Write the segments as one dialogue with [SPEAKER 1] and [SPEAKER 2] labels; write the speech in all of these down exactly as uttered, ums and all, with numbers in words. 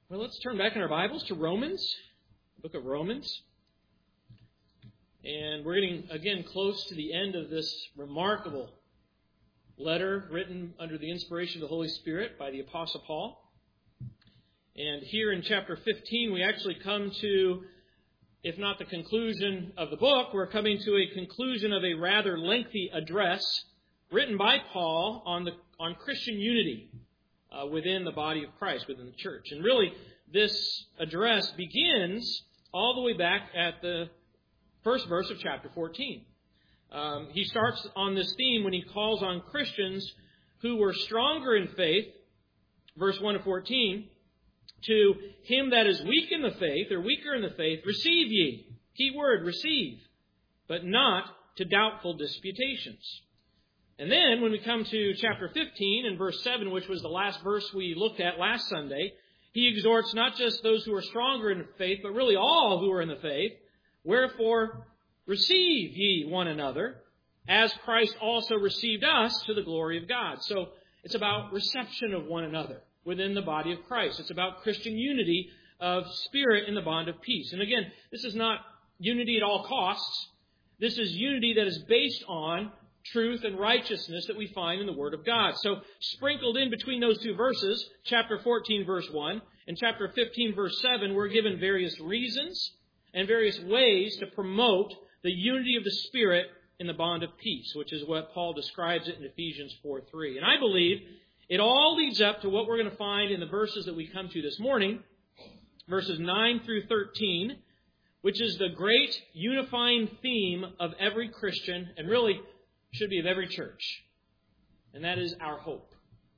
[SPEAKER 1] Well, let's turn back in our Bibles to Romans, the book of Romans. And we're getting, again, close to the end of this remarkable letter written under the inspiration of the Holy Spirit by the Apostle Paul. And here in chapter fifteen, we actually come to, if not the conclusion of the book, we're coming to a conclusion of a rather lengthy address written by Paul on the on Christian unity uh, within the body of Christ, within the church. And really, this address begins all the way back at the first verse of chapter fourteen. Um, he starts on this theme when he calls on Christians who were stronger in faith, verse one to fourteen, to him that is weak in the faith, or weaker in the faith, receive ye. Key word, receive. But not to doubtful disputations. And then when we come to chapter fifteen and verse seven, which was the last verse we looked at last Sunday, he exhorts not just those who are stronger in faith, but really all who are in the faith. Wherefore, receive ye one another, as Christ also received us to the glory of God. So it's about reception of one another within the body of Christ. It's about Christian unity of spirit in the bond of peace. And again, this is not unity at all costs. This is unity that is based on truth and righteousness that we find in the Word of God. So sprinkled in between those two verses, chapter fourteen, verse one, and chapter fifteen, verse seven, we're given various reasons and various ways to promote the unity of the Spirit in the bond of peace, which is what Paul describes it in Ephesians four three. And I believe it all leads up to what we're going to find in the verses that we come to this morning, verses nine through thirteen, which is the great unifying theme of every Christian, and really should be of every church. And that is our hope.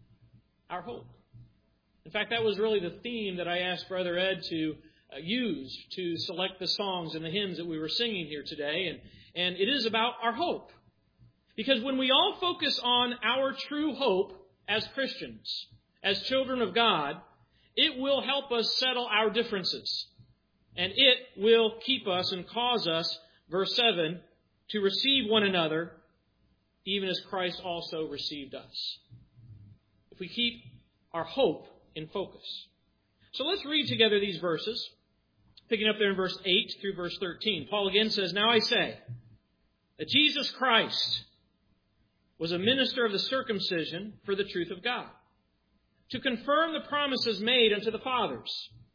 [SPEAKER 1] Our hope. In fact, that was really the theme that I asked Brother Ed to uh, use to select the songs and the hymns that we were singing here today. And, and it is about our hope. Because when we all focus on our true hope as Christians, as children of God, it will help us settle our differences. And it will keep us and cause us, verse seven, to receive one another, even as Christ also received us. If we keep our hope in focus. So let's read together these verses, picking up there in verse eight through verse thirteen. Paul again says, Now I say that Jesus Christ was a minister of the circumcision for the truth of God, to confirm the promises made unto the fathers,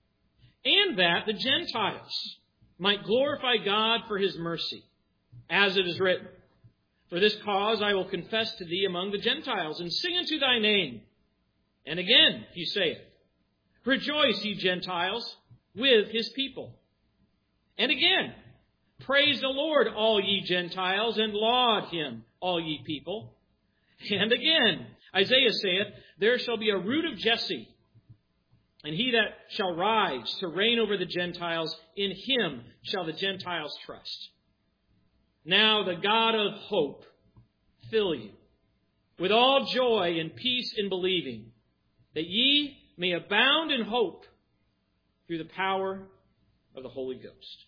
[SPEAKER 1] and that the Gentiles might glorify God for His mercy, as it is written, For this cause I will confess to thee among the Gentiles, and sing unto thy name. And again he saith, Rejoice, ye Gentiles, with His people. And again, Praise the Lord, all ye Gentiles, and laud Him, all ye people. And again, Isaiah saith, There shall be a root of Jesse, and he that shall rise to reign over the Gentiles, in him shall the Gentiles trust. Now the God of hope fill you with all joy and peace in believing, that ye may abound in hope through the power of the Holy Ghost.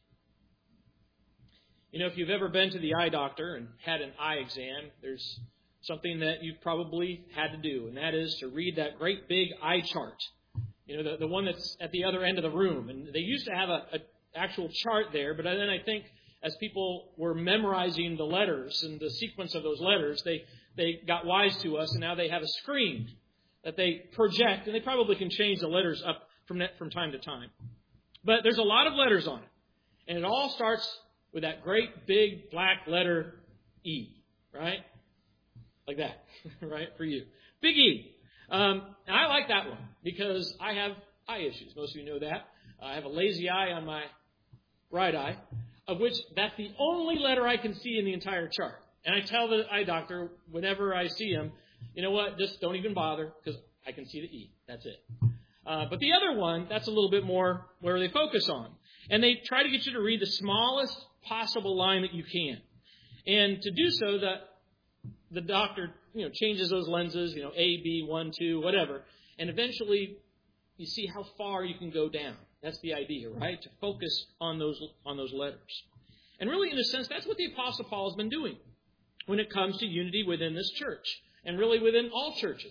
[SPEAKER 1] You know, if you've ever been to the eye doctor and had an eye exam, there's something that you've probably had to do, and that is to read that great big eye chart. You know, the, the one that's at the other end of the room. And they used to have a, a actual chart there, but then I think as people were memorizing the letters and the sequence of those letters, they, they got wise to us, and now they have a screen that they project, and they probably can change the letters up from from time to time. But there's a lot of letters on it, and it all starts with that great big black letter E, right? Like that, right, for you. Big E. Um, and I like that one because I have eye issues. Most of you know that. I have a lazy eye on my right eye, of which that's the only letter I can see in the entire chart. And I tell the eye doctor whenever I see him, you know what, just don't even bother because I can see the E. That's it. Uh, but the other one, that's a little bit more where they focus on. And they try to get you to read the smallest possible line that you can. And to do so, the, the doctor, you know, changes those lenses, you know, A, B, one, two, whatever. And eventually you see how far you can go down. That's the idea, right? To focus on those on those letters. And really, in a sense, that's what the Apostle Paul has been doing when it comes to unity within this church and really within all churches.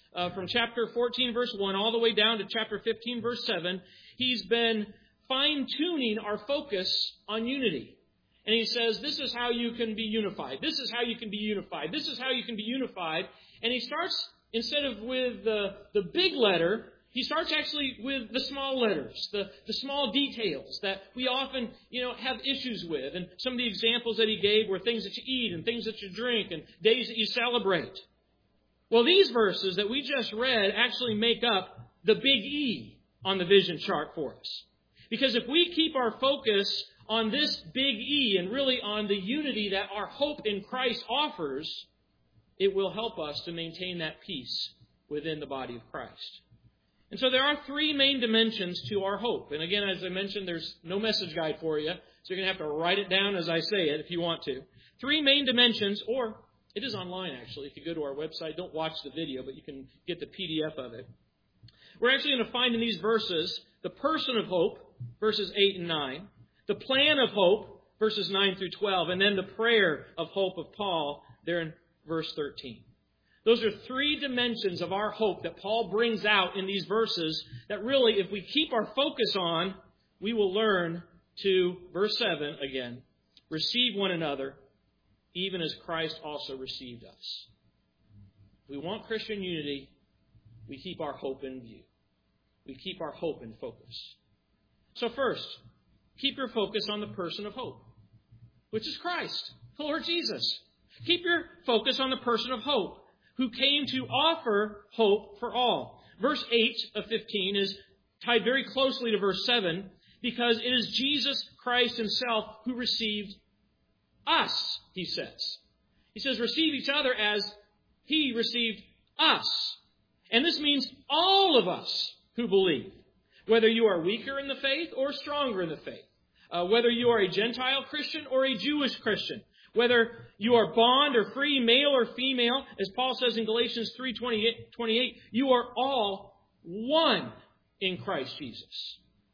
[SPEAKER 1] uh, from chapter fourteen, verse one, all the way down to chapter fifteen, verse seven, he's been fine-tuning our focus on unity. And he says, this is how you can be unified. This is how you can be unified. This is how you can be unified. And he starts, instead of with the, the big letter, he starts actually with the small letters, the, the small details that we often, you know, have issues with. And some of the examples that he gave were things that you eat and things that you drink and days that you celebrate. Well, these verses that we just read actually make up the big E on the vision chart for us. Because if we keep our focus on this big E and really on the unity that our hope in Christ offers, it will help us to maintain that peace within the body of Christ. And so there are three main dimensions to our hope. And again, as I mentioned, there's no message guide for you, so you're going to have to write it down as I say it if you want to. Three main dimensions, or it is online actually. If you go to our website, don't watch the video, but you can get the P D F of it. We're actually going to find in these verses the person of hope, verses eight and nine, the plan of hope, verses nine through twelve, and then the prayer of hope of Paul there in verse thirteen. Those are three dimensions of our hope that Paul brings out in these verses that really, if we keep our focus on, we will learn to, verse seven again, receive one another, even as Christ also received us. If we want Christian unity, we keep our hope in view. We keep our hope in focus. So first, keep your focus on the person of hope, which is Christ, the Lord Jesus. Keep your focus on the person of hope, who came to offer hope for all. Verse eight of fifteen is tied very closely to verse seven because it is Jesus Christ himself who received us, he says. He says, receive each other as he received us. And this means all of us who believe, whether you are weaker in the faith or stronger in the faith, uh, whether you are a Gentile Christian or a Jewish Christian, whether you are bond or free, male or female, as Paul says in Galatians three twenty-eight, you are all one in Christ Jesus.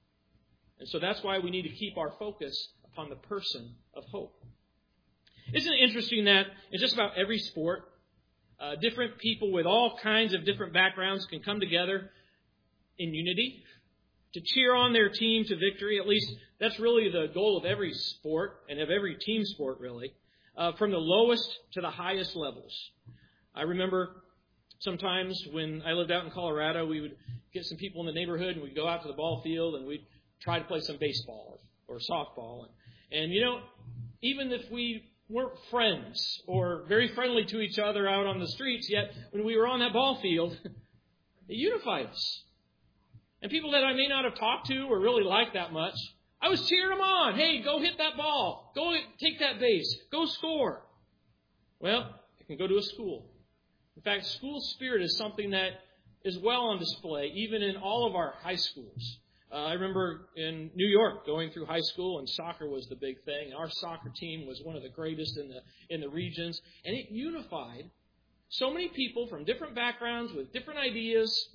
[SPEAKER 1] And so that's why we need to keep our focus upon the person of hope. Isn't it interesting that in just about every sport, uh, different people with all kinds of different backgrounds can come together in unity to cheer on their team to victory? At least that's really the goal of every sport and of every team sport, really. Uh, from the lowest to the highest levels. I remember sometimes when I lived out in Colorado, we would get some people in the neighborhood and we'd go out to the ball field and we'd try to play some baseball or, or softball. And, and, you know, even if we weren't friends or very friendly to each other out on the streets, yet when we were on that ball field, it unified us. And people that I may not have talked to or really liked that much, I was cheering them on. Hey, go hit that ball. Go take that base. Go score. Well, you can go to a school. In fact, school spirit is something that is well on display, even in all of our high schools. Uh, I remember in New York going through high school, and soccer was the big thing. Our soccer team was one of the greatest in the in the regions, and it unified so many people from different backgrounds with different ideas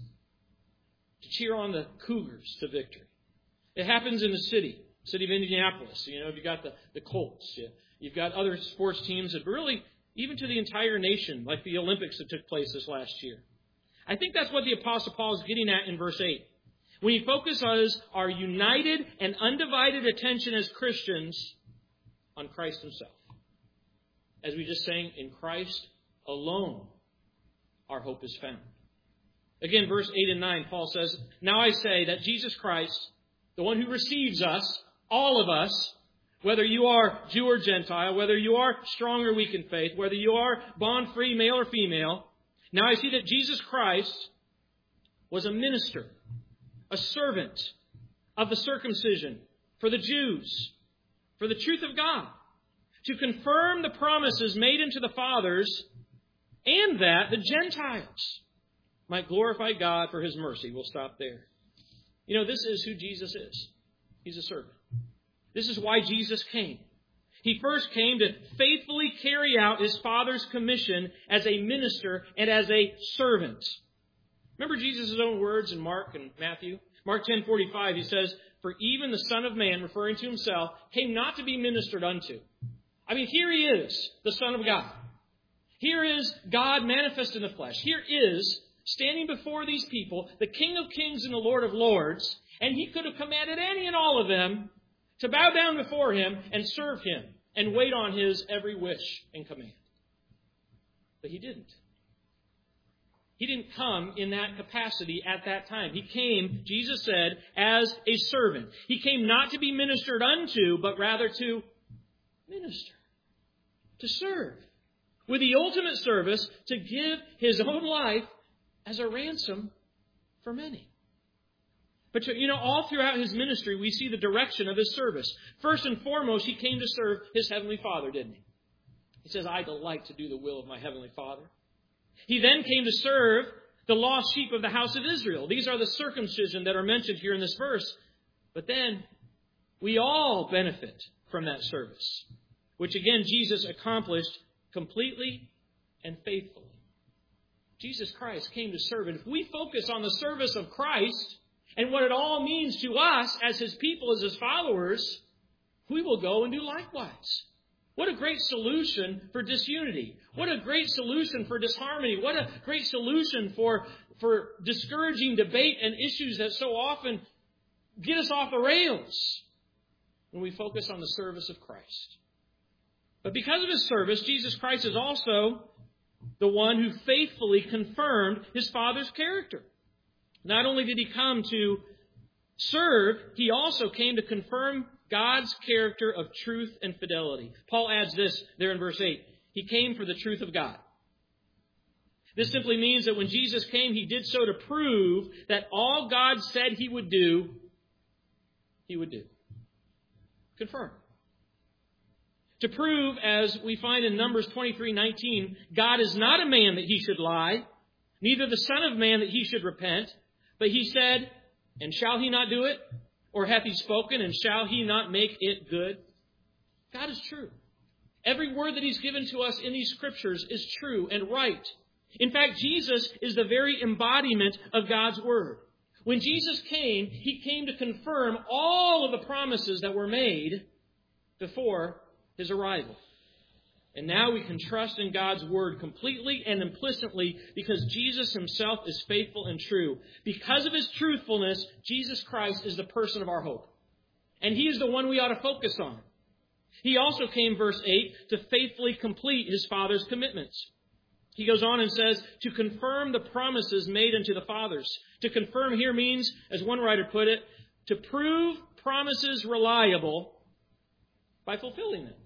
[SPEAKER 1] to cheer on the Cougars to victory. It happens in the city, city of Indianapolis. You know, you've got the, the Colts. You, you've got other sports teams that really, even to the entire nation, like the Olympics that took place this last year. I think that's what the Apostle Paul is getting at in verse eight. When he focuses our united and undivided attention as Christians on Christ himself. As we just sang, in Christ alone our hope is found. Again, verse eight and nine, Paul says, now I say that Jesus Christ, the one who receives us, all of us, whether you are Jew or Gentile, whether you are strong or weak in faith, whether you are bond-free, male or female. Now I see that Jesus Christ was a minister, a servant of the circumcision for the Jews, for the truth of God, to confirm the promises made unto the fathers, and that the Gentiles might glorify God for his mercy. We'll stop there. You know, this is who Jesus is. He's a servant. This is why Jesus came. He first came to faithfully carry out his Father's commission as a minister and as a servant. Remember Jesus' own words in Mark and Matthew? Mark ten forty-five, he says, for even the Son of Man, referring to himself, came not to be ministered unto. I mean, here he is, the Son of God. Here is God manifest in the flesh. Here is standing before these people, the King of Kings and the Lord of Lords, and he could have commanded any and all of them to bow down before him and serve him and wait on his every wish and command. But he didn't. He didn't come in that capacity at that time. He came, Jesus said, as a servant. He came not to be ministered unto, but rather to minister, to serve, with the ultimate service to give his own life as a ransom for many. But, you know, all throughout his ministry, we see the direction of his service. First and foremost, he came to serve his heavenly Father, didn't he? He says, I delight to do the will of my heavenly Father. He then came to serve the lost sheep of the house of Israel. These are the circumcision that are mentioned here in this verse. But then we all benefit from that service, which again Jesus accomplished completely and faithfully. Jesus Christ came to serve. And if we focus on the service of Christ and what it all means to us as his people, as his followers, we will go and do likewise. What a great solution for disunity. What a great solution for disharmony. What a great solution for, for discouraging debate and issues that so often get us off the rails when we focus on the service of Christ. But because of his service, Jesus Christ is also the one who faithfully confirmed his Father's character. Not only did he come to serve, he also came to confirm God's character of truth and fidelity. Paul adds this there in verse eight. He came for the truth of God. This simply means that when Jesus came, he did so to prove that all God said he would do, he would do. Confirm. To prove, as we find in Numbers twenty-three nineteen, God is not a man that he should lie, neither the Son of Man that he should repent, but he said, and shall he not do it? Or hath he spoken, and shall he not make it good? God is true. Every word that he's given to us in these scriptures is true and right. In fact, Jesus is the very embodiment of God's word. When Jesus came, he came to confirm all of the promises that were made before his arrival. And now we can trust in God's word completely and implicitly because Jesus himself is faithful and true. Because of his truthfulness, Jesus Christ is the person of our hope. And he is the one we ought to focus on. He also came, verse eight, to faithfully complete his Father's commitments. He goes on and says, to confirm the promises made unto the fathers. To confirm here means, as one writer put it, to prove promises reliable by fulfilling them.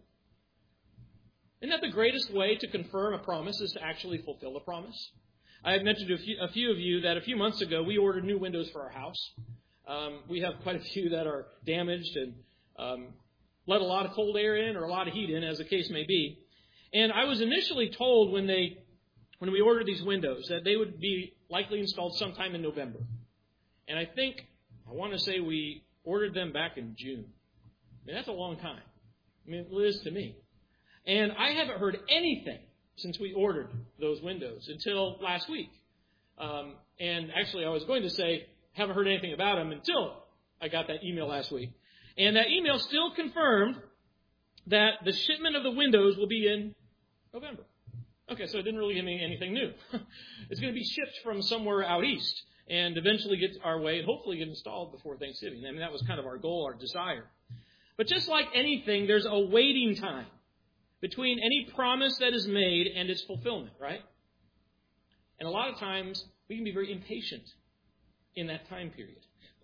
[SPEAKER 1] Isn't that the greatest way to confirm a promise is to actually fulfill a promise? I had mentioned to a few, a few of you that a few months ago we ordered new windows for our house. Um, we have quite a few that are damaged and um, let a lot of cold air in or a lot of heat in, as the case may be. And I was initially told when they when we ordered these windows that they would be likely installed sometime in November. And I think, I want to say we ordered them back in June. I mean, that's a long time. I mean, it is to me. And I haven't heard anything since we ordered those windows until last week. Um, and actually, I was going to say, haven't heard anything about them until I got that email last week. And that email still confirmed that the shipment of the windows will be in November. Okay, so it didn't really give me anything new. It's going to be shipped from somewhere out east and eventually get our way and hopefully get installed before Thanksgiving. I mean, that was kind of our goal, our desire. But just like anything, there's a waiting time between any promise that is made and its fulfillment, right? And a lot of times, we can be very impatient in that time period.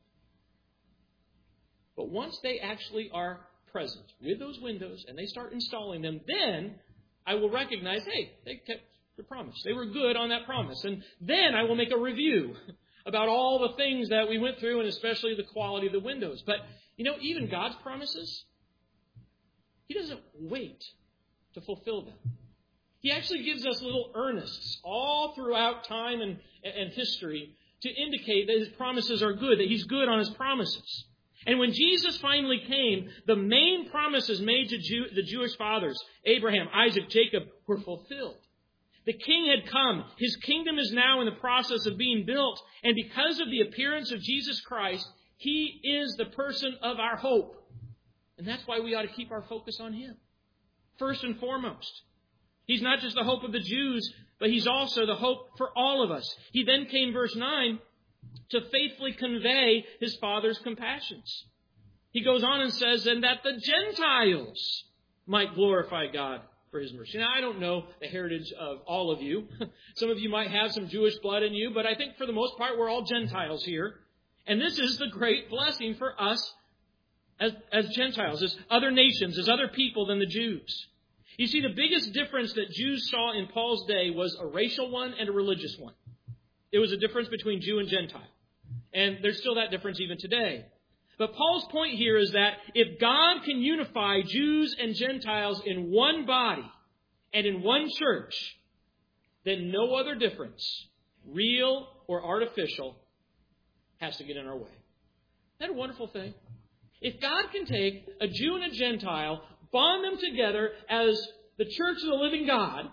[SPEAKER 1] But once they actually are present with those windows and they start installing them, then I will recognize, hey, they kept the promise. They were good on that promise. And then I will make a review about all the things that we went through and especially the quality of the windows. But, you know, even God's promises, he doesn't wait to fulfill them. He actually gives us little earnests all throughout time and, and history to indicate that his promises are good, that he's good on his promises. And when Jesus finally came, the main promises made to Jew, the Jewish fathers, Abraham, Isaac, Jacob, were fulfilled. The king had come. His kingdom is now in the process of being built. And because of the appearance of Jesus Christ, he is the person of our hope. And that's why we ought to keep our focus on him. First and foremost, he's not just the hope of the Jews but He's also the hope for all of us. He then came, verse nine, to faithfully convey His Father's compassions. He goes on and says, and that the Gentiles might glorify God for His mercy. Now, I don't know the heritage of all of you. Some of you might have some Jewish blood in you, but I think for the most part, we're all Gentiles here. And this is the great blessing for us as, as Gentiles, as other nations, as other people than the Jews. You see, the biggest difference that Jews saw in Paul's day was a racial one and a religious one. It was a difference between Jew and Gentile. And there's still that difference even today. But Paul's point here is that if God can unify Jews and Gentiles in one body and in one church, then no other difference, real or artificial, has to get in our way. Isn't that a wonderful thing? If God can take a Jew and a Gentile, bond them together as the church of the living God,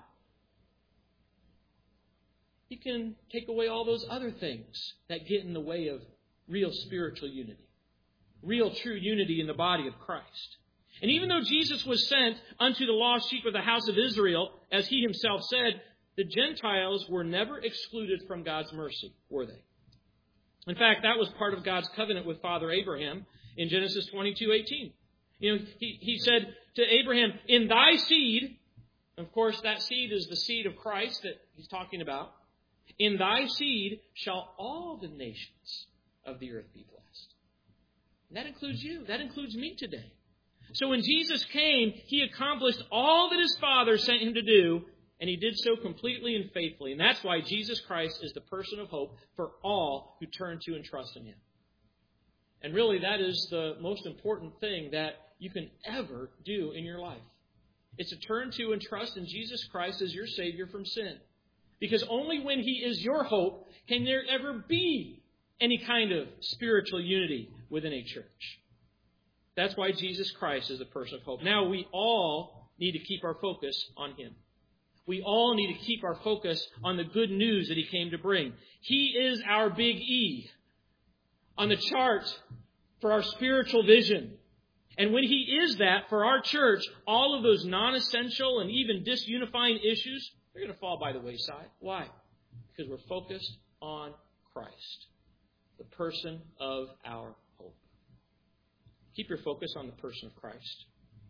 [SPEAKER 1] He can take away all those other things that get in the way of real spiritual unity. Real true unity in the body of Christ. And even though Jesus was sent unto the lost sheep of the house of Israel, as He Himself said, the Gentiles were never excluded from God's mercy, were they? In fact, that was part of God's covenant with Father Abraham in Genesis twenty-two eighteen. You know, he, he said to Abraham, in thy seed, of course that seed is the seed of Christ that He's talking about, in thy seed shall all the nations of the earth be blessed. And that includes you. That includes me today. So when Jesus came, He accomplished all that His Father sent Him to do, and He did so completely and faithfully. And that's why Jesus Christ is the person of hope for all who turn to and trust in Him. And really, that is the most important thing that you can ever do in your life. It's to turn to and trust in Jesus Christ as your Savior from sin. Because only when He is your hope can there ever be any kind of spiritual unity within a church. That's why Jesus Christ is the person of hope. Now, we all need to keep our focus on Him. We all need to keep our focus on the good news that He came to bring. He is our big E on the chart for our spiritual vision. And when He is that for our church, all of those non-essential and even disunifying issues, they're going to fall by the wayside. Why? Because we're focused on Christ, the person of our hope. Keep your focus on the person of Christ.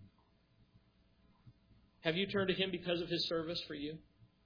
[SPEAKER 1] Have you turned to Him because of His service for you?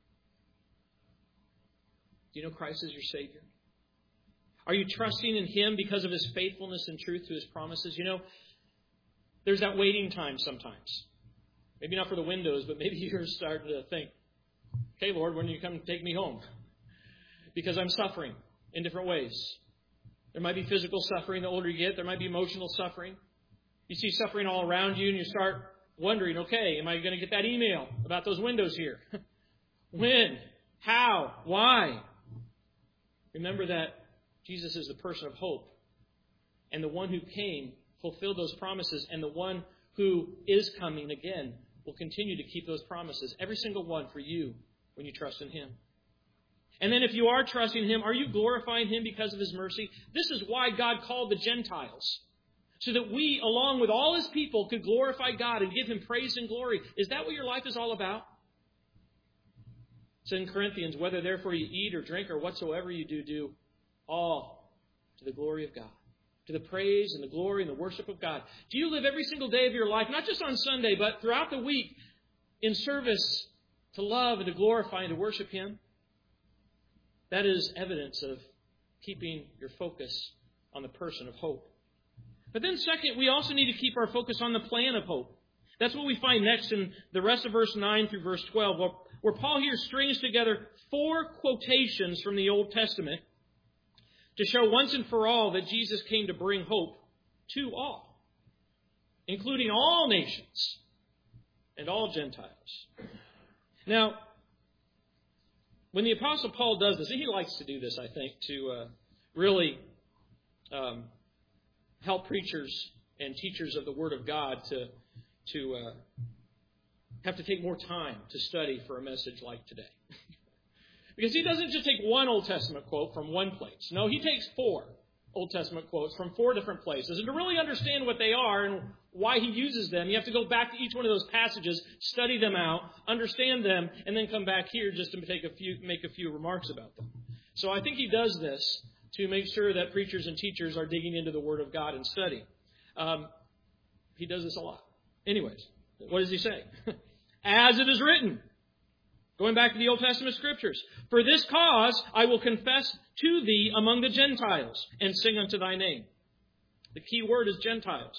[SPEAKER 1] Do you know Christ is your Savior? Are you trusting in Him because of His faithfulness and truth to His promises? You know, there's that waiting time sometimes. Maybe not for the windows, but maybe you're starting to think, okay, Lord, when do you come to take me home? Because I'm suffering in different ways. There might be physical suffering the older you get. There might be emotional suffering. You see suffering all around you and you start wondering, okay, am I going to get that email about those windows here? When? How? Why? Remember that Jesus is the person of hope. And the one who came fulfilled those promises. And the one who is coming again will continue to keep those promises. Every single one for you when you trust in Him. And then if you are trusting Him, are you glorifying Him because of His mercy? This is why God called the Gentiles. So that we, along with all His people, could glorify God and give Him praise and glory. Is that what your life is all about? It's in Corinthians, whether therefore you eat or drink or whatsoever you do, do all to the glory of God. To the praise and the glory and the worship of God. Do you live every single day of your life, not just on Sunday, but throughout the week, in service to love and to glorify and to worship Him? That is evidence of keeping your focus on the person of hope. But then second, we also need to keep our focus on the plan of hope. That's what we find next in the rest of verse nine through verse twelve, where Paul here strings together four quotations from the Old Testament to show once and for all that Jesus came to bring hope to all, including all nations and all Gentiles. Now, when the Apostle Paul does this, and he likes to do this, I think, to uh, really um, help preachers and teachers of the Word of God to, to uh, have to take more time to study for a message like today. Because he doesn't just take one Old Testament quote from one place. No, he takes four Old Testament quotes from four different places. And to really understand what they are and why he uses them, you have to go back to each one of those passages, study them out, understand them, and then come back here just to take a few, make a few remarks about them. So I think he does this to make sure that preachers and teachers are digging into the Word of God and study. Um, he does this a lot. Anyways, what does he say? As it is written. Going back to the Old Testament Scriptures. For this cause I will confess to thee among the Gentiles and sing unto thy name. The key word is Gentiles.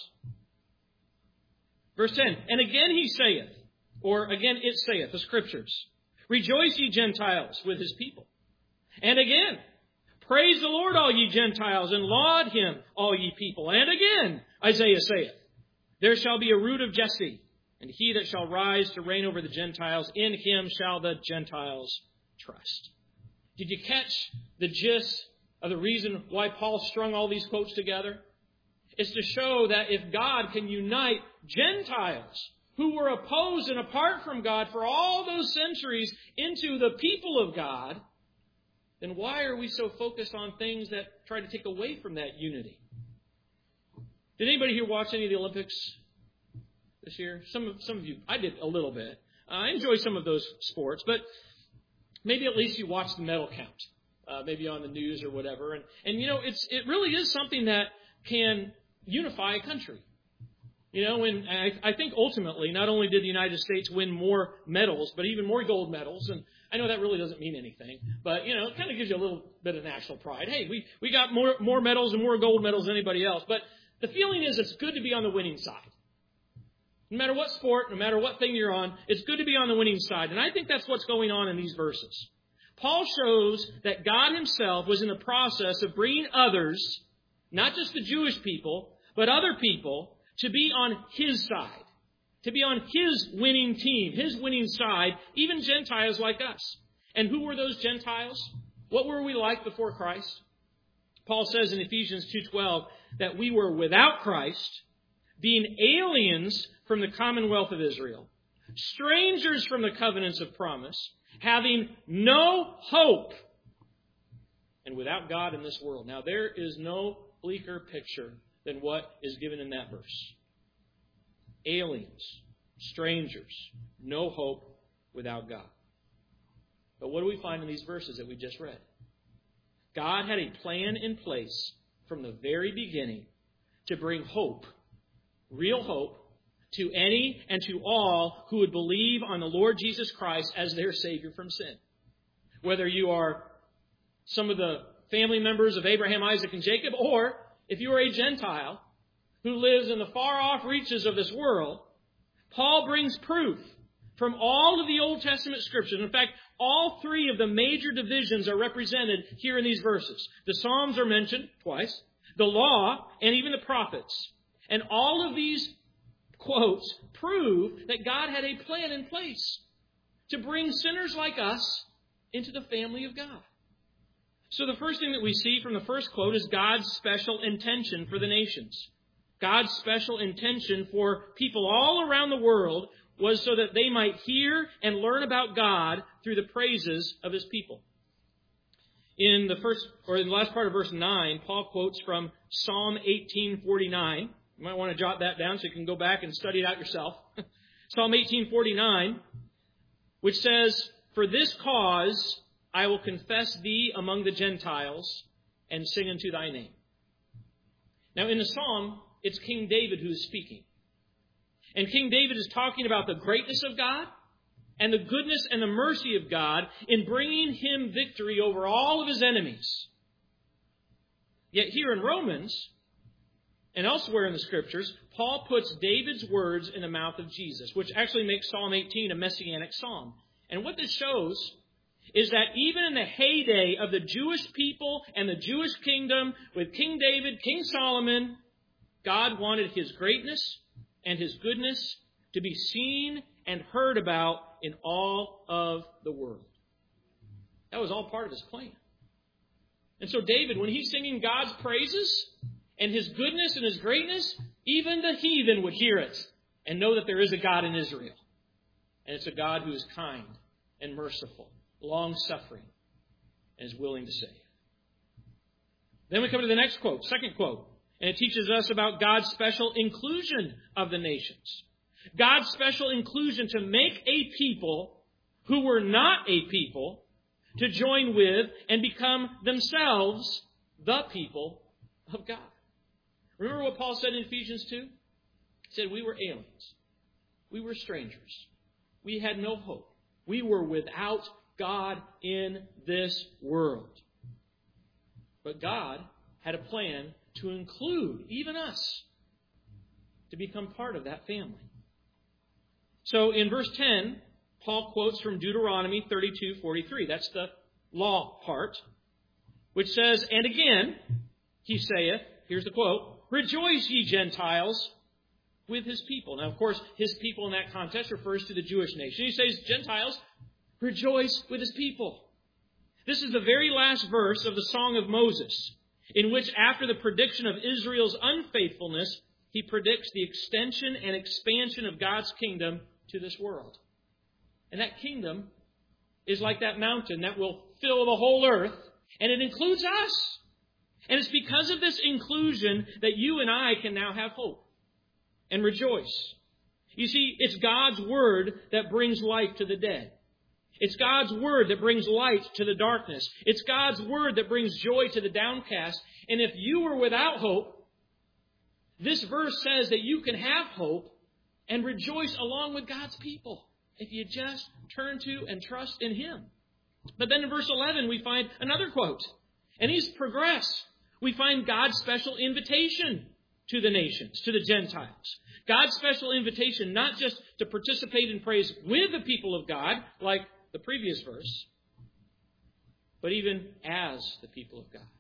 [SPEAKER 1] Verse ten. And again he saith, or again it saith, the Scriptures, rejoice ye Gentiles with his people. And again, praise the Lord all ye Gentiles, and laud him all ye people. And again, Isaiah saith, there shall be a root of Jesse, and he that shall rise to reign over the Gentiles, in him shall the Gentiles trust. Did you catch the gist of the reason why Paul strung all these quotes together? It's to show that if God can unite Gentiles who were opposed and apart from God for all those centuries into the people of God, then why are we so focused on things that try to take away from that unity? Did anybody here watch any of the Olympics this year? Some of, some of you, I did a little bit. Uh, I enjoy some of those sports, but maybe at least you watch the medal count, uh, maybe on the news or whatever. And, and you know, it's it really is something that can unify a country. You know, and I, I think ultimately, not only did the United States win more medals, but even more gold medals. And I know that really doesn't mean anything, but, you know, it kind of gives you a little bit of national pride. Hey, we, we got more, more medals and more gold medals than anybody else. But the feeling is it's good to be on the winning side. No matter what sport, no matter what thing you're on, it's good to be on the winning side. And I think that's what's going on in these verses. Paul shows that God himself was in the process of bringing others, not just the Jewish people, but other people, to be on his side, to be on his winning team, his winning side, even Gentiles like us. And who were those Gentiles? What were we like before Christ? Paul says in Ephesians two twelve that we were without Christ, being aliens from the commonwealth of Israel, strangers from the covenants of promise, having no hope, and without God in this world. Now, there is no bleaker picture than what is given in that verse. Aliens, strangers, no hope without God. But what do we find in these verses that we just read? God had a plan in place from the very beginning to bring hope, real hope, to any and to all who would believe on the Lord Jesus Christ as their Savior from sin. Whether you are some of the family members of Abraham, Isaac, and Jacob, or if you are a Gentile who lives in the far-off reaches of this world, Paul brings proof from all of the Old Testament Scriptures. In fact, all three of the major divisions are represented here in these verses. The Psalms are mentioned twice, the law, and even the prophets. And all of these quotes prove that God had a plan in place to bring sinners like us into the family of God. So the first thing that we see from the first quote is God's special intention for the nations. God's special intention for people all around the world was so that they might hear and learn about God through the praises of his people. In the first, or in the last part of verse nine, Paul quotes from Psalm eighteen forty-nine. You might want to jot that down so you can go back and study it out yourself. Psalm eighteen forty-nine, which says, for this cause I will confess thee among the Gentiles and sing unto thy name. Now in the psalm, it's King David who is speaking. And King David is talking about the greatness of God and the goodness and the mercy of God in bringing him victory over all of his enemies. Yet here in Romans and elsewhere in the Scriptures, Paul puts David's words in the mouth of Jesus, which actually makes Psalm eighteen a messianic psalm. And what this shows is that even in the heyday of the Jewish people and the Jewish kingdom, with King David, King Solomon, God wanted his greatness and his goodness to be seen and heard about in all of the world. That was all part of his plan. And so David, when he's singing God's praises and his goodness and his greatness, even the heathen would hear it and know that there is a God in Israel. And it's a God who is kind and merciful, long-suffering, and is willing to save. Then we come to the next quote, second quote. And it teaches us about God's special inclusion of the nations. God's special inclusion to make a people who were not a people to join with and become themselves the people of God. Remember what Paul said in Ephesians two? He said, we were aliens. We were strangers. We had no hope. We were without God in this world. But God had a plan to include even us to become part of that family. So in verse ten, Paul quotes from Deuteronomy thirty-two forty-three. That's the law part, which says, and again, he saith, here's the quote, rejoice ye Gentiles with his people. Now, of course, his people in that context refers to the Jewish nation. He says, Gentiles, rejoice with his people. This is the very last verse of the Song of Moses, in which after the prediction of Israel's unfaithfulness, he predicts the extension and expansion of God's kingdom to this world. And that kingdom is like that mountain that will fill the whole earth, and it includes us. And it's because of this inclusion that you and I can now have hope and rejoice. You see, it's God's word that brings life to the dead. It's God's word that brings light to the darkness. It's God's word that brings joy to the downcast. And if you were without hope, this verse says that you can have hope and rejoice along with God's people if you just turn to and trust in Him. But then in verse eleven, we find another quote. And he's progressed. We find God's special invitation to the nations, to the Gentiles. God's special invitation not just to participate in praise with the people of God, like the previous verse, but even as the people of God.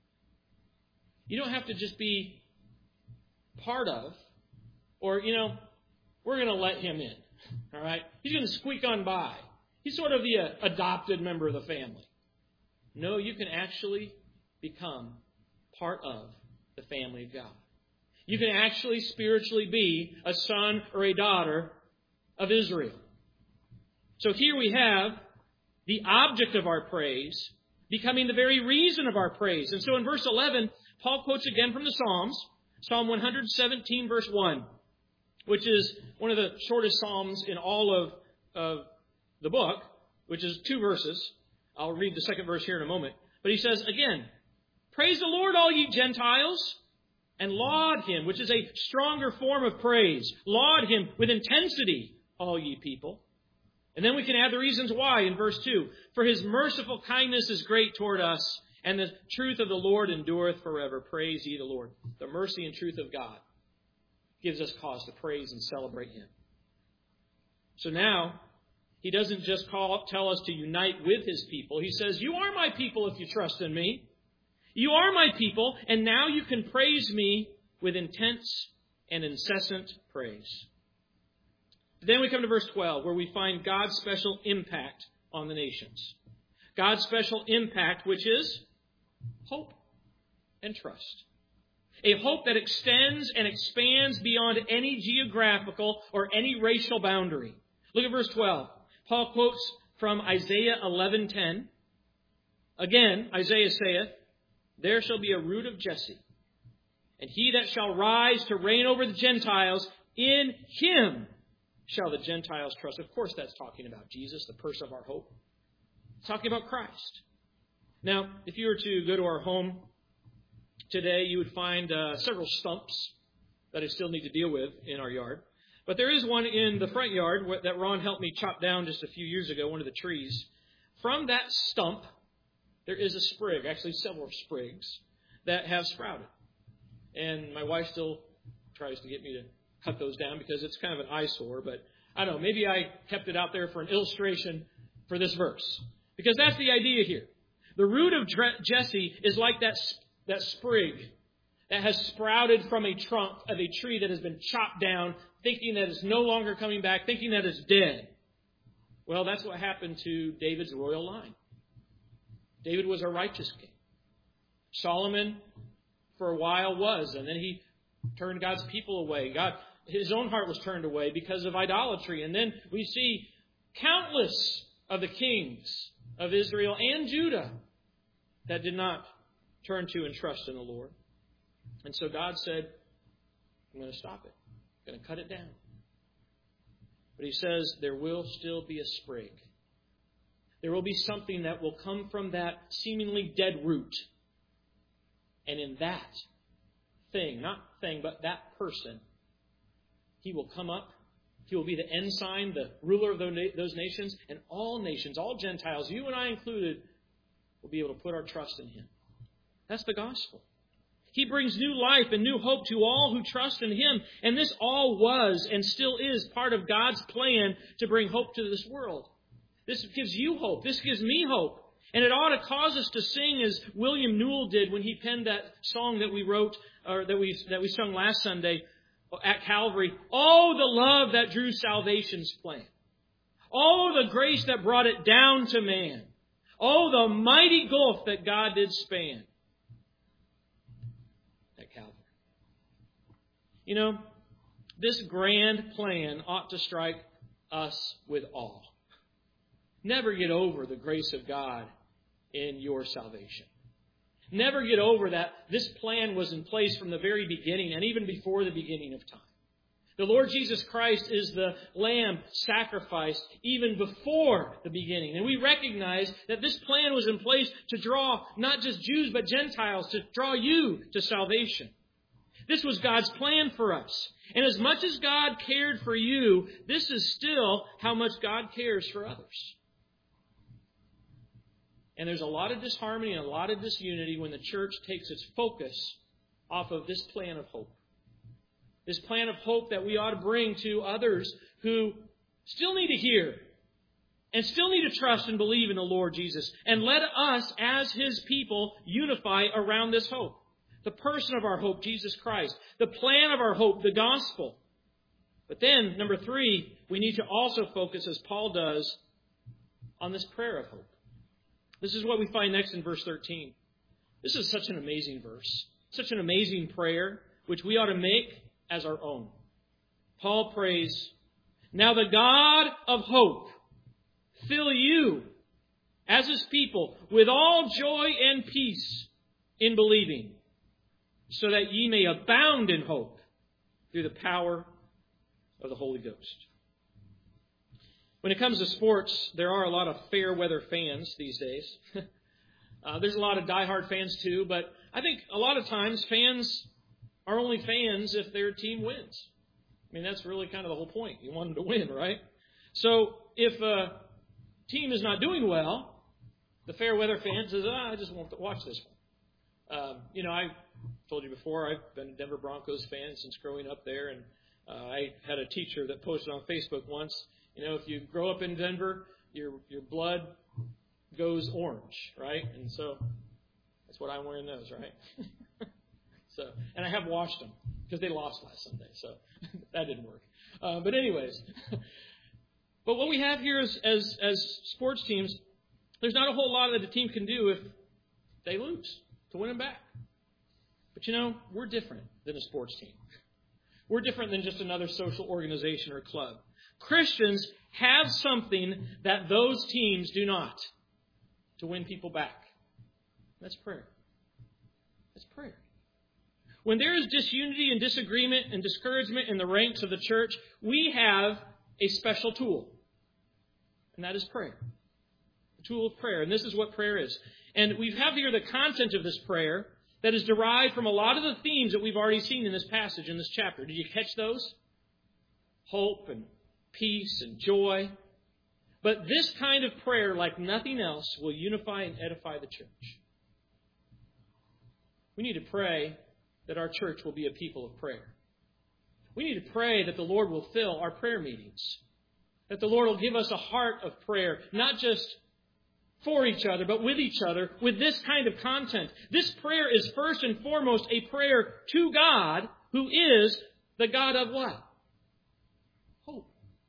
[SPEAKER 1] You don't have to just be part of, or, you know, we're going to let him in. All right? He's going to squeak on by. He's sort of the uh, adopted member of the family. No, you can actually become part of the family of God. You can actually spiritually be a son or a daughter of Israel. So here we have the object of our praise becoming the very reason of our praise. And so in verse eleven, Paul quotes again from the Psalms, Psalm one seventeen, verse one, which is one of the shortest Psalms in all of, of the book, which is two verses. I'll read the second verse here in a moment. But he says, again, praise the Lord, all ye Gentiles, and laud Him, which is a stronger form of praise. Laud Him with intensity, all ye people. And then we can add the reasons why in verse two. For His merciful kindness is great toward us, and the truth of the Lord endureth forever. Praise ye the Lord. The mercy and truth of God gives us cause to praise and celebrate Him. So now, He doesn't just call, tell us to unite with His people. He says, you are my people if you trust in me. You are my people, and now you can praise me with intense and incessant praise. Then we come to verse twelve, where we find God's special impact on the nations. God's special impact, which is hope and trust. A hope that extends and expands beyond any geographical or any racial boundary. Look at verse twelve. Paul quotes from Isaiah eleven ten. Again, Isaiah saith, there shall be a root of Jesse, and he that shall rise to reign over the Gentiles, in him shall the Gentiles trust. Of course, that's talking about Jesus, the person of our hope. It's talking about Christ. Now, if you were to go to our home today, you would find uh, several stumps that I still need to deal with in our yard. But there is one in the front yard that Ron helped me chop down just a few years ago, one of the trees. From that stump, there is a sprig, actually several sprigs, that have sprouted. And my wife still tries to get me to cut those down because it's kind of an eyesore. But I don't know, maybe I kept it out there for an illustration for this verse. Because that's the idea here. The root of Jesse is like that, that sprig that has sprouted from a trunk of a tree that has been chopped down, thinking that it's no longer coming back, thinking that it's dead. Well, that's what happened to David's royal line. David was a righteous king. Solomon, for a while, was, and then he turned God's people away. God, his own heart was turned away because of idolatry. And then we see countless of the kings of Israel and Judah that did not turn to and trust in the Lord. And so God said, I'm going to stop it. I'm going to cut it down. But He says there will still be a sprig. There will be something that will come from that seemingly dead root. And in that thing, not thing, but that person, He will come up. He will be the ensign, the ruler of those nations. And all nations, all Gentiles, you and I included, will be able to put our trust in Him. That's the gospel. He brings new life and new hope to all who trust in Him. And this all was and still is part of God's plan to bring hope to this world. This gives you hope. This gives me hope. And it ought to cause us to sing as William Newell did when he penned that song that we wrote, or that we that we sung last Sunday at Calvary. Oh, the love that drew salvation's plan. Oh, the grace that brought it down to man. Oh, the mighty gulf that God did span. At Calvary. You know, this grand plan ought to strike us with awe. Never get over the grace of God in your salvation. Never get over that this plan was in place from the very beginning and even before the beginning of time. The Lord Jesus Christ is the Lamb sacrificed even before the beginning. And we recognize that this plan was in place to draw not just Jews but Gentiles, to draw you to salvation. This was God's plan for us. And as much as God cared for you, this is still how much God cares for others. And there's a lot of disharmony and a lot of disunity when the church takes its focus off of this plan of hope. This plan of hope that we ought to bring to others who still need to hear and still need to trust and believe in the Lord Jesus. And let us, as His people, unify around this hope. The person of our hope, Jesus Christ. The plan of our hope, the gospel. But then, number three, we need to also focus, as Paul does, on this prayer of hope. This is what we find next in verse thirteen. This is such an amazing verse. Such an amazing prayer, which we ought to make as our own. Paul prays, now the God of hope fill you, as His people, with all joy and peace in believing, so that ye may abound in hope through the power of the Holy Ghost. When it comes to sports, there are a lot of fair weather fans these days. uh, there's a lot of diehard fans too, but I think a lot of times fans are only fans if their team wins. I mean, that's really kind of the whole point. You want them to win, right? So if a team is not doing well, the fair weather fan says, oh, I just want to watch this one. Um, you know, I told you before, I've been a Denver Broncos fan since growing up there, and uh, I had a teacher that posted on Facebook once, you know, if you grow up in Denver, your your blood goes orange, right? And so that's what I'm wearing those, right? so, and I have washed them because they lost last Sunday, so that didn't work. Uh, but anyways, but what we have here is, as as sports teams, there's not a whole lot that the team can do if they lose to win them back. But you know, we're different than a sports team. We're different than just another social organization or club. Christians have something that those teams do not to win people back. That's prayer. That's prayer. When there is disunity and disagreement and discouragement in the ranks of the church, we have a special tool. And that is prayer. The tool of prayer. And this is what prayer is. And we have here the content of this prayer that is derived from a lot of the themes that we've already seen in this passage, in this chapter. Did you catch those? Hope and peace and joy. But this kind of prayer, like nothing else, will unify and edify the church. We need to pray that our church will be a people of prayer. We need to pray that the Lord will fill our prayer meetings. That the Lord will give us a heart of prayer, not just for each other, but with each other, with this kind of content. This prayer is first and foremost a prayer to God, who is the God of what? Hope.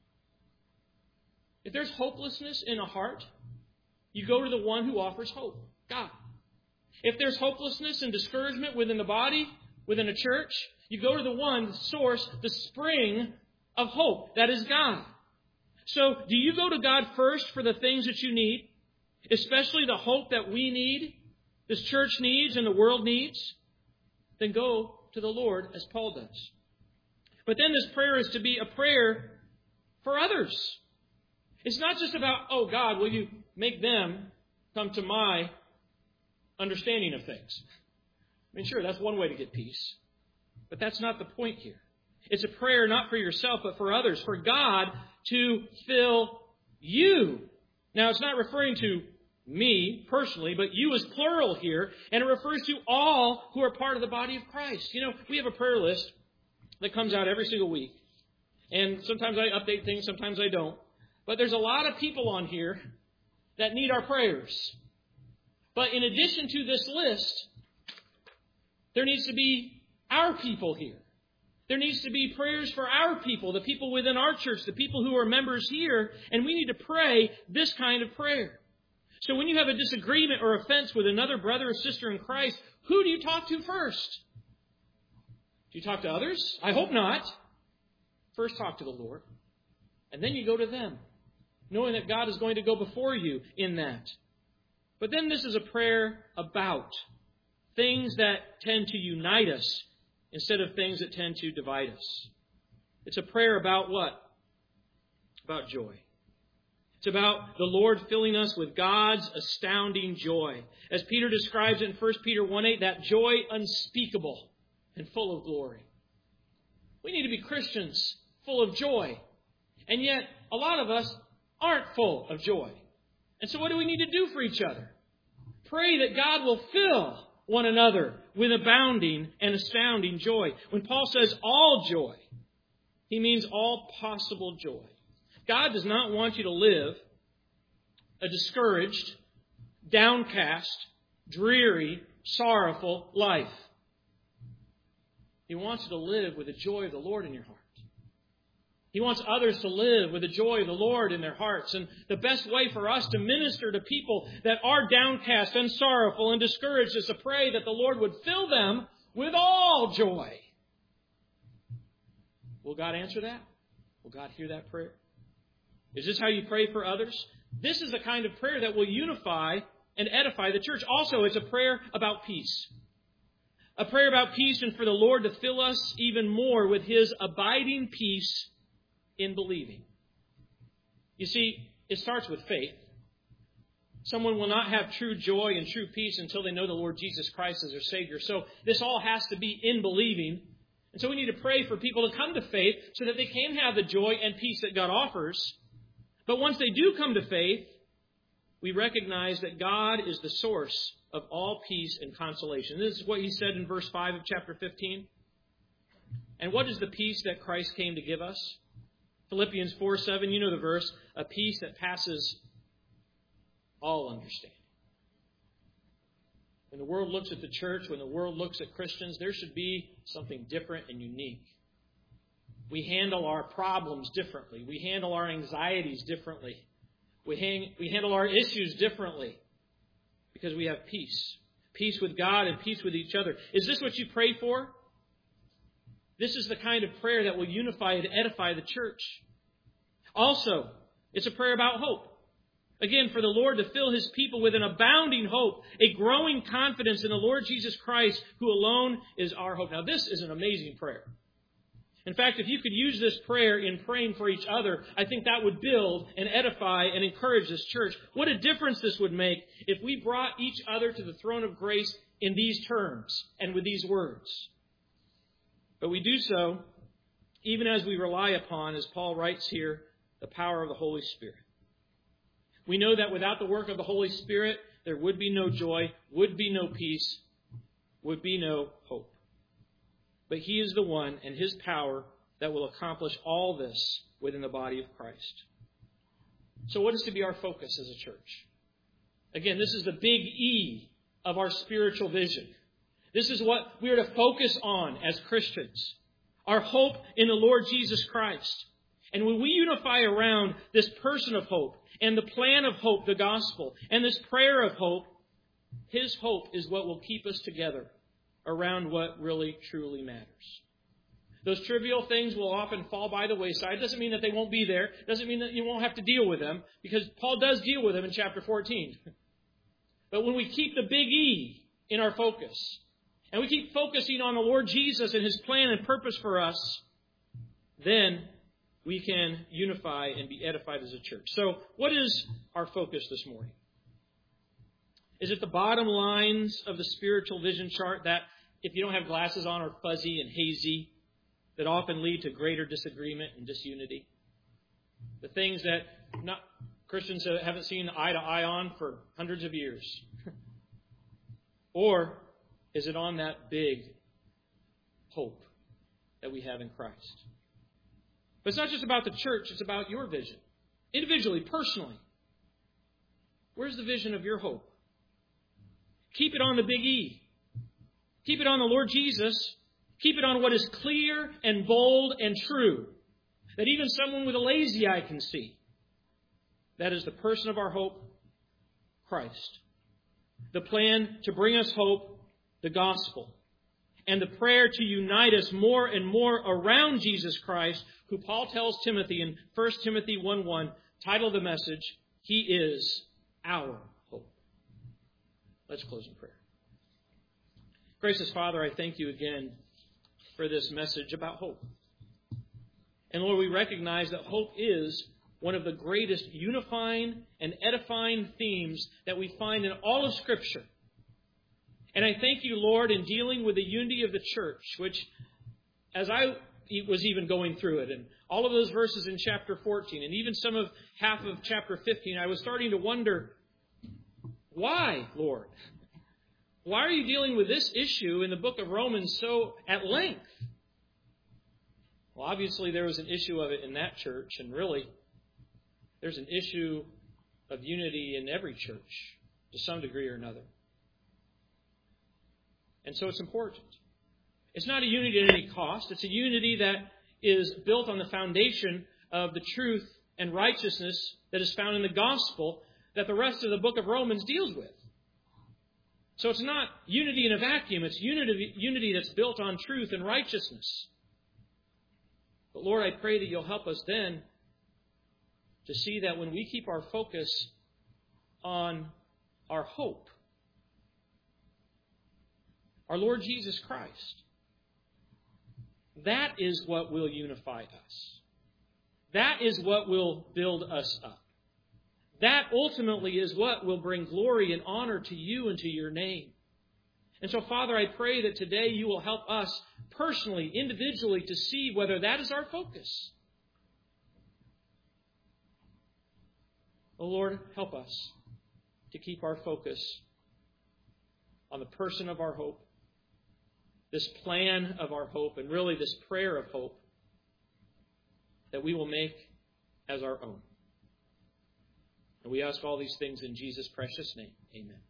[SPEAKER 1] If there's hopelessness in a heart, you go to the one who offers hope, God. If there's hopelessness and discouragement within the body, within a church, you go to the one, the source, the spring of hope. That is God. So, do you go to God first for the things that you need? Especially the hope that we need, this church needs and the world needs, then go to the Lord as Paul does. But then this prayer is to be a prayer for others. It's not just about, oh God, will you make them come to my understanding of things? I mean, sure, that's one way to get peace. But that's not the point here. It's a prayer not for yourself, but for others, for God to fill you. Now, it's not referring to me personally, but you is plural here, and it refers to all who are part of the body of Christ. You know, we have a prayer list that comes out every single week. And sometimes I update things, sometimes I don't. But there's a lot of people on here that need our prayers. But in addition to this list, there needs to be our people here. There needs to be prayers for our people, the people within our church, the people who are members here, and we need to pray this kind of prayer. So when you have a disagreement or offense with another brother or sister in Christ, who do you talk to first? Do you talk to others? I hope not. First talk to the Lord, and then you go to them, knowing that God is going to go before you in that. But then this is a prayer about things that tend to unite us instead of things that tend to divide us. It's a prayer about what? About joy. It's about the Lord filling us with God's astounding joy. As Peter describes it in First Peter one eight, that joy unspeakable and full of glory. We need to be Christians full of joy. And yet, a lot of us aren't full of joy. And so what do we need to do for each other? Pray that God will fill one another with abounding and astounding joy. When Paul says all joy, he means all possible joy. God does not want you to live a discouraged, downcast, dreary, sorrowful life. He wants you to live with the joy of the Lord in your heart. He wants others to live with the joy of the Lord in their hearts. And the best way for us to minister to people that are downcast and sorrowful and discouraged is to pray that the Lord would fill them with all joy. Will God answer that? Will God hear that prayer? Is this how you pray for others? This is the kind of prayer that will unify and edify the church. Also, it's a prayer about peace. A prayer about peace and for the Lord to fill us even more with His abiding peace in believing. You see, it starts with faith. Someone will not have true joy and true peace until they know the Lord Jesus Christ as their Savior. So this all has to be in believing. And so we need to pray for people to come to faith so that they can have the joy and peace that God offers. But once they do come to faith, we recognize that God is the source of all peace and consolation. This is what He said in verse five of chapter fifteen. And what is the peace that Christ came to give us? Philippians four seven, you know the verse, a peace that passes all understanding. When the world looks at the church, when the world looks at Christians, there should be something different and unique. We handle our problems differently. We handle our anxieties differently. We, hang, we handle our issues differently because we have peace. Peace with God and peace with each other. Is this what you pray for? This is the kind of prayer that will unify and edify the church. Also, it's a prayer about hope. Again, for the Lord to fill His people with an abounding hope, a growing confidence in the Lord Jesus Christ, who alone is our hope. Now, this is an amazing prayer. In fact, if you could use this prayer in praying for each other, I think that would build and edify and encourage this church. What a difference this would make if we brought each other to the throne of grace in these terms and with these words. But we do so even as we rely upon, as Paul writes here, the power of the Holy Spirit. We know that without the work of the Holy Spirit, there would be no joy, would be no peace, would be no hope. But He is the one and His power that will accomplish all this within the body of Christ. So what is to be our focus as a church? Again, this is the big E of our spiritual vision. This is what we are to focus on as Christians. Our hope in the Lord Jesus Christ. And when we unify around this person of hope and the plan of hope, the gospel, and this prayer of hope, His hope is what will keep us together around what really, truly matters. Those trivial things will often fall by the wayside. It doesn't mean that they won't be there. It doesn't mean that you won't have to deal with them, because Paul does deal with them in chapter fourteen. But when we keep the big E, in our focus, and we keep focusing on the Lord Jesus and His plan and purpose for us, then we can unify and be edified as a church. So what is our focus this morning? Is it the bottom lines of the spiritual vision chart that, if you don't have glasses on, are fuzzy and hazy, that often lead to greater disagreement and disunity? The things that not Christians haven't seen eye to eye on for hundreds of years? Or is it on that big hope that we have in Christ? But it's not just about the church, it's about your vision. Individually, personally. Where's the vision of your hope? Keep it on the big E. Keep it on the Lord Jesus. Keep it on what is clear and bold and true, that even someone with a lazy eye can see. That is the person of our hope, Christ. The plan to bring us hope, the gospel. And the prayer to unite us more and more around Jesus Christ, who Paul tells Timothy in First Timothy one one, title of the message, He is our hope. Let's close in prayer. Gracious Father, I thank you again for this message about hope. And Lord, we recognize that hope is one of the greatest unifying and edifying themes that we find in all of Scripture. And I thank you, Lord, in dealing with the unity of the church, which, as I was even going through it, and all of those verses in chapter fourteen, and even some of half of chapter fifteen, I was starting to wonder, why, Lord? Why are you dealing with this issue in the book of Romans so at length? Well, obviously there was an issue of it in that church, and really, there's an issue of unity in every church to some degree or another. And so it's important. It's not a unity at any cost. It's a unity that is built on the foundation of the truth and righteousness that is found in the gospel that the rest of the book of Romans deals with. So it's not unity in a vacuum. It's unity, unity that's built on truth and righteousness. But Lord, I pray that you'll help us then to see that when we keep our focus on our hope, our Lord Jesus Christ, that is what will unify us. That is what will build us up. That ultimately is what will bring glory and honor to you and to your name. And so, Father, I pray that today you will help us personally, individually, to see whether that is our focus. Oh, Lord, help us to keep our focus on the person of our hope, this plan of our hope, and really this prayer of hope that we will make as our own. And we ask all these things in Jesus' precious name. Amen.